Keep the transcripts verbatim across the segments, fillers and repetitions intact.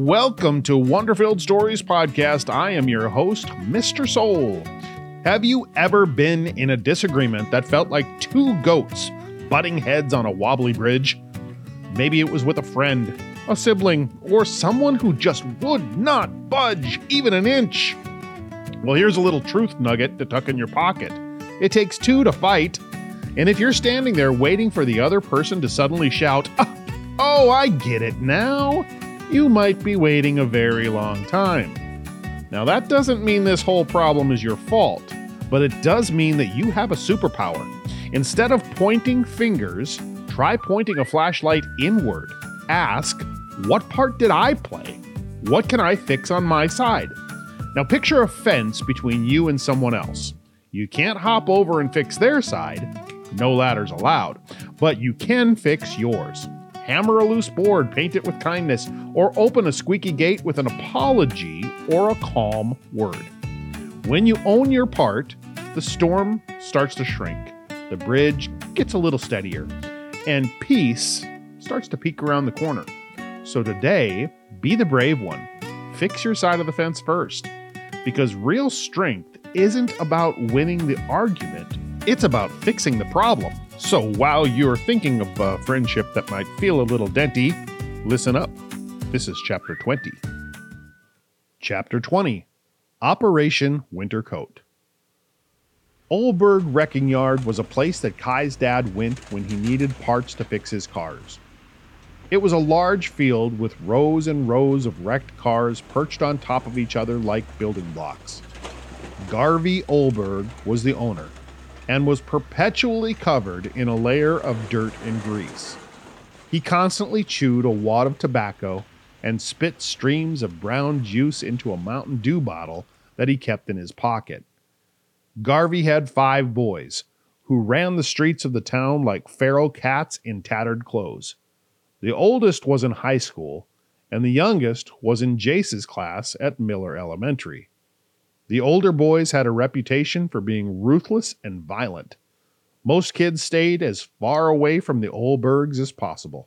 Welcome to Wonderfilled Stories Podcast. I am your host, Mister Soul. Have you ever been in a disagreement that felt like two goats butting heads on a wobbly bridge? Maybe it was with a friend, a sibling, or someone who just would not budge even an inch. Well, here's a little truth nugget to tuck in your pocket. It takes two to fight, and if you're standing there waiting for the other person to suddenly shout, "Oh, I get it now," you might be waiting a very long time. Now, that doesn't mean this whole problem is your fault, but it does mean that you have a superpower. Instead of pointing fingers, try pointing a flashlight inward. Ask, what part did I play? What can I fix on my side? Now, picture a fence between you and someone else. You can't hop over and fix their side. No ladders allowed. But you can fix yours. Hammer a loose board, paint it with kindness, or open a squeaky gate with an apology or a calm word. When you own your part, the storm starts to shrink, the bridge gets a little steadier, and peace starts to peek around the corner. So today, be the brave one. Fix your side of the fence first, because real strength isn't about winning the argument, it's about fixing the problem. So while you're thinking of a friendship that might feel a little denty, listen up. This is Chapter twenty. Chapter twenty, Operation Winter Coat. Oldberg Wrecking Yard was a place that Kai's dad went when he needed parts to fix his cars. It was a large field with rows and rows of wrecked cars perched on top of each other like building blocks. Garvey Oldberg was the owner, and was perpetually covered in a layer of dirt and grease. He constantly chewed a wad of tobacco and spit streams of brown juice into a Mountain Dew bottle that he kept in his pocket. Garvey had five boys, who ran the streets of the town like feral cats in tattered clothes. The oldest was in high school, and the youngest was in Jace's class at Miller Elementary. The older boys had a reputation for being ruthless and violent. Most kids stayed as far away from the Oldbergs as possible.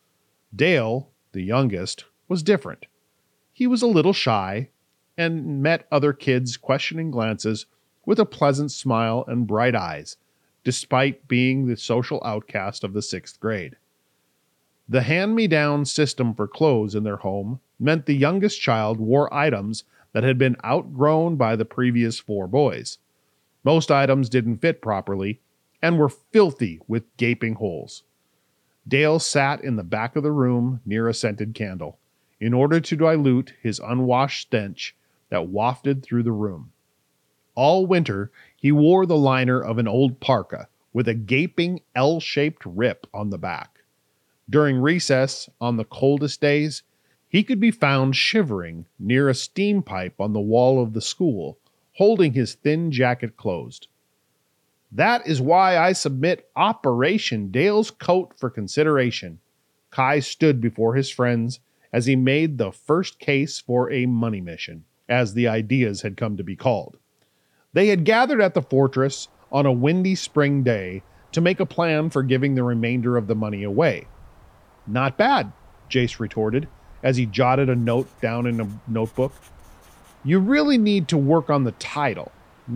Dale, the youngest, was different. He was a little shy and met other kids' questioning glances with a pleasant smile and bright eyes, despite being the social outcast of the sixth grade. The hand-me-down system for clothes in their home meant the youngest child wore items that had been outgrown by the previous four boys. Most items didn't fit properly and were filthy with gaping holes. Dale sat in the back of the room near a scented candle in order to dilute his unwashed stench that wafted through the room. All winter, he wore the liner of an old parka with a gaping L-shaped rip on the back. During recess, on the coldest days, he could be found shivering near a steam pipe on the wall of the school, holding his thin jacket closed. That is why I submit Operation Dale's Coat for consideration. Kai stood before his friends as he made the first case for a money mission, as the ideas had come to be called. They had gathered at the fortress on a windy spring day to make a plan for giving the remainder of the money away. "Not bad," Jace retorted, as he jotted a note down in a notebook. "You really need to work on the title.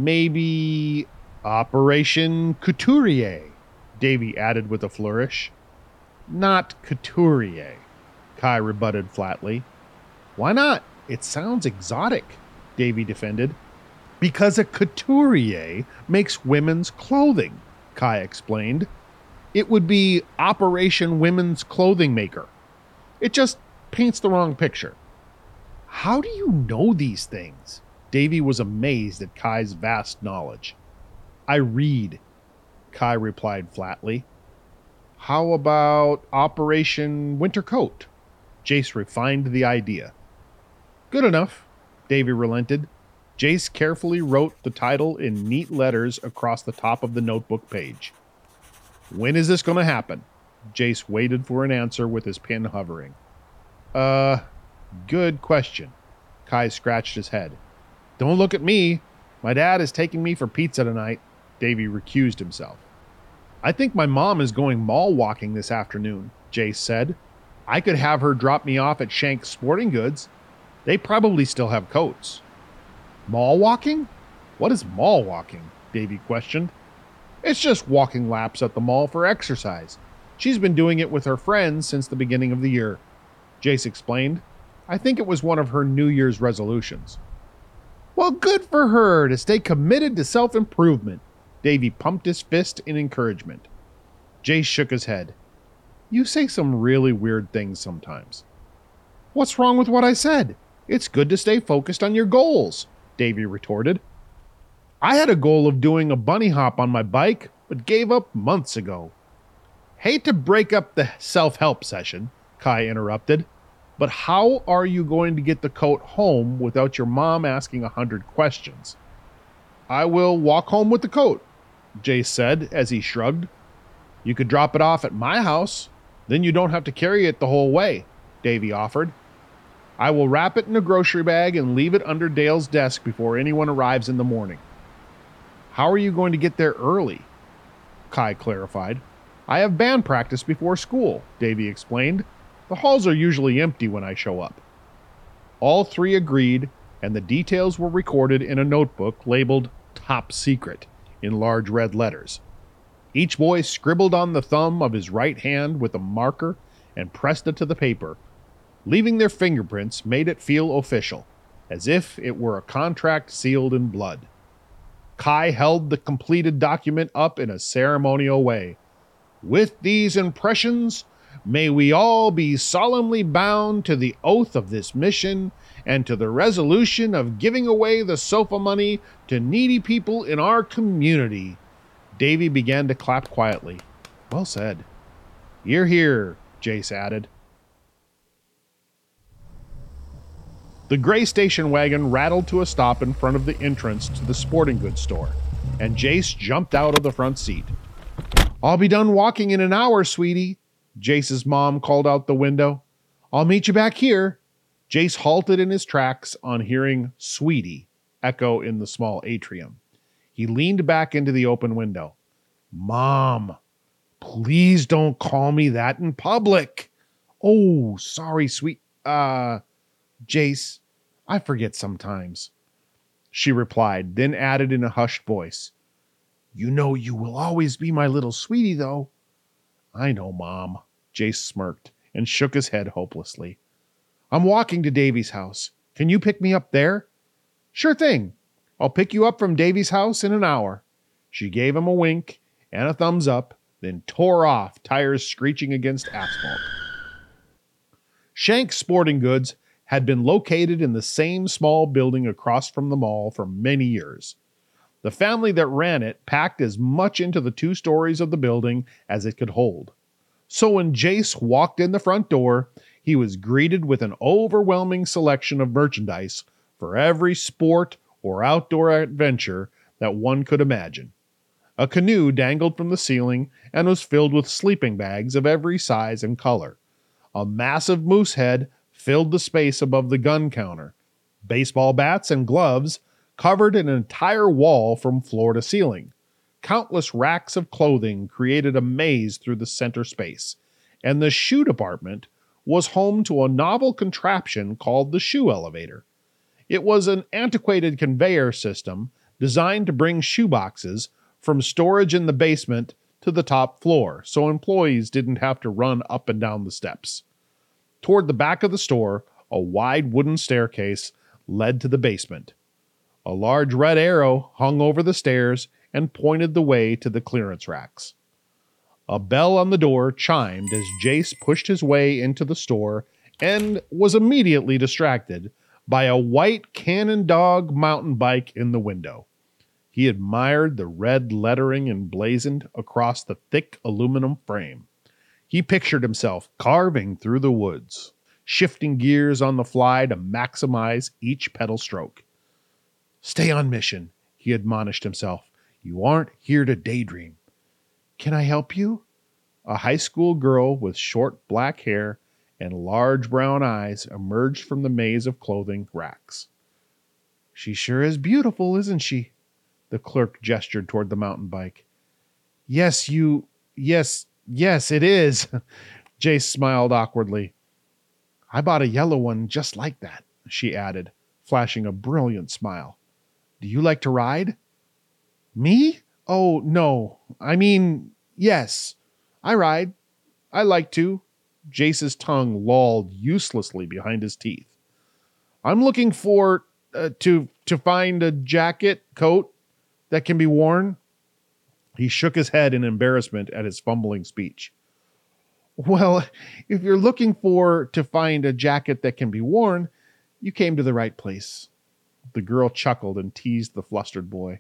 Maybe Operation Couturier," Davy added with a flourish. "Not Couturier," Kai rebutted flatly. "Why not? It sounds exotic," Davy defended. "Because a couturier makes women's clothing," Kai explained. "It would be Operation Women's Clothing Maker. It just paints the wrong picture." "How do you know these things?" Davy was amazed at Kai's vast knowledge. "I read," Kai replied flatly. "How about Operation Winter Coat?" Jace refined the idea. "Good enough," Davy relented. Jace carefully wrote the title in neat letters across the top of the notebook page. "When is this going to happen?" Jace waited for an answer with his pen hovering. Uh, good question." Kai scratched his head. "Don't look at me. My dad is taking me for pizza tonight." Davy recused himself. "I think my mom is going mall walking this afternoon," Jace said. "I could have her drop me off at Shank's Sporting Goods. They probably still have coats. Mall walking? What is mall walking? Davy questioned. It's just walking laps at the mall for exercise. She's been doing it with her friends since the beginning of the year, Jace explained. I think it was one of her New Year's resolutions. Well, good for her to stay committed to self-improvement. Davy pumped his fist in encouragement. Jace shook his head. You say some really weird things sometimes. What's wrong with what I said? It's good to stay focused on your goals, Davy retorted. I had a goal of doing a bunny hop on my bike, but gave up months ago. Hate to break up the self-help session, Kai interrupted, but how are you going to get the coat home without your mom asking a hundred questions? I will walk home with the coat, Jace said as he shrugged. You could drop it off at my house, then you don't have to carry it the whole way, Davy offered. I will wrap it in a grocery bag and leave it under Dale's desk before anyone arrives in the morning. How are you going to get there early? Kai clarified. I have band practice before school, Davy explained. The halls are usually empty when I show up. All three agreed, and the details were recorded in a notebook labeled Top Secret in large red letters. Each boy scribbled on the thumb of his right hand with a marker and pressed it to the paper. Leaving their fingerprints made it feel official, as if it were a contract sealed in blood. Kai held the completed document up in a ceremonial way. With these impressions, may we all be solemnly bound to the oath of this mission and to the resolution of giving away the sofa money to needy people in our community. Davy began to clap quietly. Well said. Hear, hear, Jace added. The gray station wagon rattled to a stop in front of the entrance to the sporting goods store, and Jace jumped out of the front seat. I'll be done walking in an hour, sweetie, Jace's mom called out the window. I'll meet you back here. Jace halted in his tracks on hearing sweetie echo in the small atrium. He leaned back into the open window. Mom, please don't call me that in public. Oh, sorry, sweet, uh... Jace, I forget sometimes, she replied, then added in a hushed voice. You know you will always be my little sweetie, though. I know, Mom, Jace smirked and shook his head hopelessly. I'm walking to Davy's house. Can you pick me up there? Sure thing. I'll pick you up from Davy's house in an hour. She gave him a wink and a thumbs up, then tore off, tires screeching against asphalt. Shank's Sporting Goods had been located in the same small building across from the mall for many years. The family that ran it packed as much into the two stories of the building as it could hold. So when Jace walked in the front door, he was greeted with an overwhelming selection of merchandise for every sport or outdoor adventure that one could imagine. A canoe dangled from the ceiling and was filled with sleeping bags of every size and color. A massive moose head filled the space above the gun counter. Baseball bats and gloves covered an entire wall from floor to ceiling. Countless racks of clothing created a maze through the center space, and the shoe department was home to a novel contraption called the shoe elevator. It was an antiquated conveyor system designed to bring shoe boxes from storage in the basement to the top floor, so employees didn't have to run up and down the steps. Toward the back of the store, a wide wooden staircase led to the basement. A large red arrow hung over the stairs and pointed the way to the clearance racks. A bell on the door chimed as Jace pushed his way into the store and was immediately distracted by a white Cannon Dog mountain bike in the window. He admired the red lettering emblazoned across the thick aluminum frame. He pictured himself carving through the woods, shifting gears on the fly to maximize each pedal stroke. Stay on mission, he admonished himself. You aren't here to daydream. Can I help you? A high school girl with short black hair and large brown eyes emerged from the maze of clothing racks. She sure is beautiful, isn't she? The clerk gestured toward the mountain bike. Yes, you... Yes, yes, it is. Jace smiled awkwardly. I bought a yellow one just like that. she added, flashing a brilliant smile. Do you like to ride? Me? Oh, no. I mean, yes. I ride. I like to. Jace's tongue lolled uselessly behind his teeth. I'm looking for, uh, to, to find a jacket, coat that can be worn. He shook his head in embarrassment at his fumbling speech. Well, if you're looking for to find a jacket that can be worn, you came to the right place. The girl chuckled and teased the flustered boy.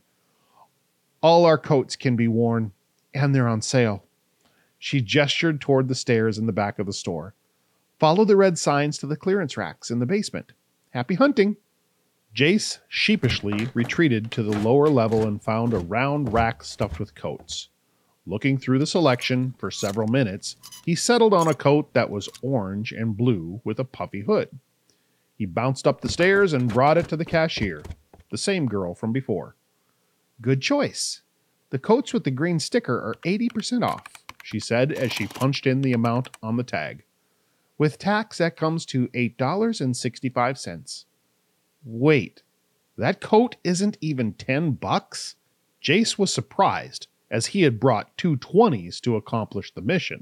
All our coats can be worn, and they're on sale. She gestured toward the stairs in the back of the store. Follow the red signs to the clearance racks in the basement. Happy hunting. Jace sheepishly retreated to the lower level and found a round rack stuffed with coats. Looking through the selection for several minutes, he settled on a coat that was orange and blue with a puffy hood. He bounced up the stairs and brought it to the cashier, the same girl from before. Good choice. The coats with the green sticker are eighty percent off, she said as she punched in the amount on the tag. With tax, that comes to eight dollars and sixty-five cents. Wait, that coat isn't even ten bucks? Jace was surprised, as he had brought two twenties to accomplish the mission.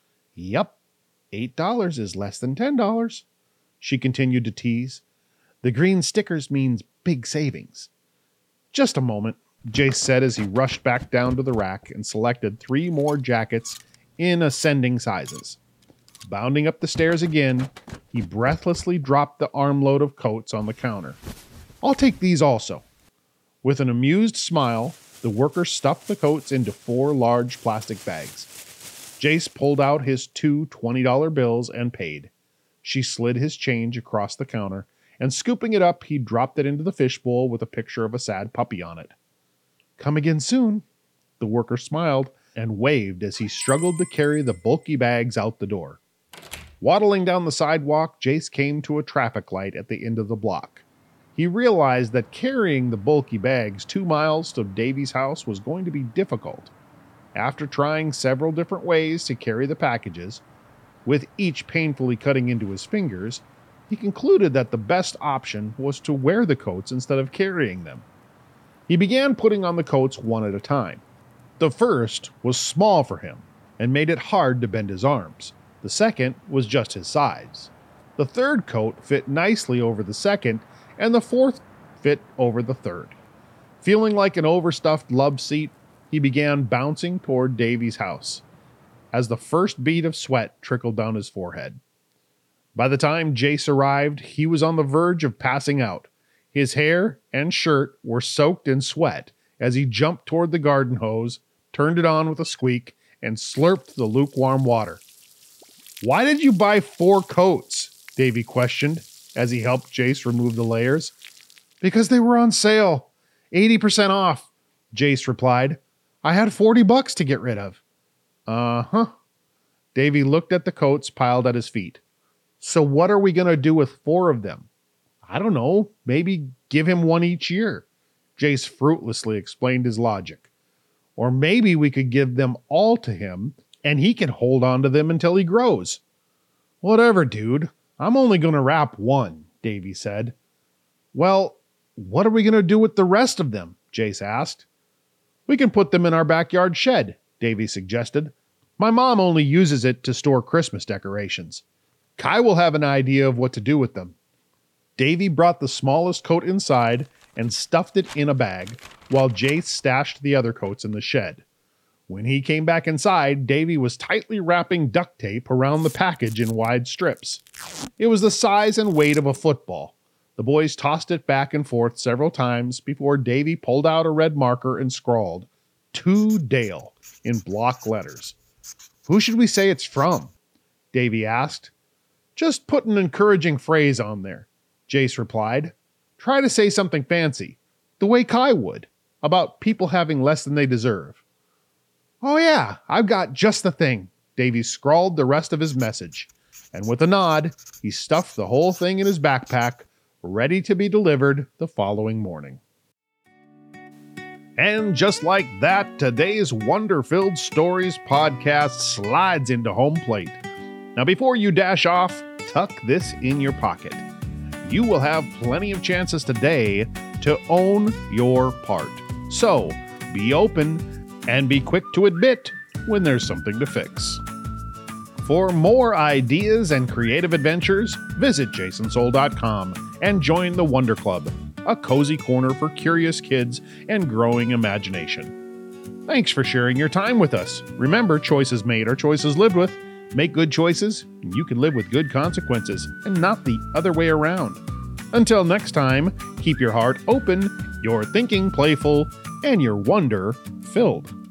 Yup, eight dollars is less than ten dollars, she continued to tease. The green stickers means big savings. Just a moment, Jace said as he rushed back down to the rack and selected three more jackets in ascending sizes. Bounding up the stairs again, he breathlessly dropped the armload of coats on the counter. I'll take these also. With an amused smile, the worker stuffed the coats into four large plastic bags. Jace pulled out his two twenty dollar bills and paid. She slid his change across the counter, and scooping it up, he dropped it into the fishbowl with a picture of a sad puppy on it. Come again soon. The worker smiled and waved as he struggled to carry the bulky bags out the door. Waddling down the sidewalk, Jace came to a traffic light at the end of the block. He realized that carrying the bulky bags two miles to Davy's house was going to be difficult. After trying several different ways to carry the packages, with each painfully cutting into his fingers, he concluded that the best option was to wear the coats instead of carrying them. He began putting on the coats one at a time. The first was small for him and made it hard to bend his arms. The second was just his size. The third coat fit nicely over the second, and the fourth fit over the third. Feeling like an overstuffed love seat, he began bouncing toward Davy's house, as the first bead of sweat trickled down his forehead. By the time Jace arrived, he was on the verge of passing out. His hair and shirt were soaked in sweat as he jumped toward the garden hose, turned it on with a squeak, and slurped the lukewarm water. Why did you buy four coats? Davy questioned as he helped Jace remove the layers. Because they were on sale. eighty percent off, Jace replied. I had forty bucks to get rid of. Uh-huh. Davy looked at the coats piled at his feet. So what are we going to do with four of them? I don't know. Maybe give him one each year. Jace fruitlessly explained his logic. Or maybe we could give them all to him and he can hold on to them until he grows. Whatever, dude. I'm only going to wrap one, Davy said. Well, what are we going to do with the rest of them? Jace asked. We can put them in our backyard shed, Davy suggested. My mom only uses it to store Christmas decorations. Kai will have an idea of what to do with them. Davy brought the smallest coat inside and stuffed it in a bag, while Jace stashed the other coats in the shed. When he came back inside, Davy was tightly wrapping duct tape around the package in wide strips. It was the size and weight of a football. The boys tossed it back and forth several times before Davy pulled out a red marker and scrawled, "To Dale," in block letters. Who should we say it's from? Davy asked. Just put an encouraging phrase on there, Jace replied. Try to say something fancy, the way Kai would, about people having less than they deserve. Oh yeah, I've got just the thing. Davy scrawled the rest of his message, and with a nod, he stuffed the whole thing in his backpack, ready to be delivered the following morning. And just like that, today's Wonder-Filled Stories podcast slides into home plate. Now before you dash off, tuck this in your pocket. you will have plenty of chances today to own your part. So, be open and be quick to admit when there's something to fix. For more ideas and creative adventures, visit jason soul dot com and join the Wonder Club, a cozy corner for curious kids and growing imagination. Thanks for sharing your time with us. Remember, choices made are choices lived with. Make good choices, and you can live with good consequences, and not the other way around. Until next time, keep your heart open, your thinking playful, and your wonder filled.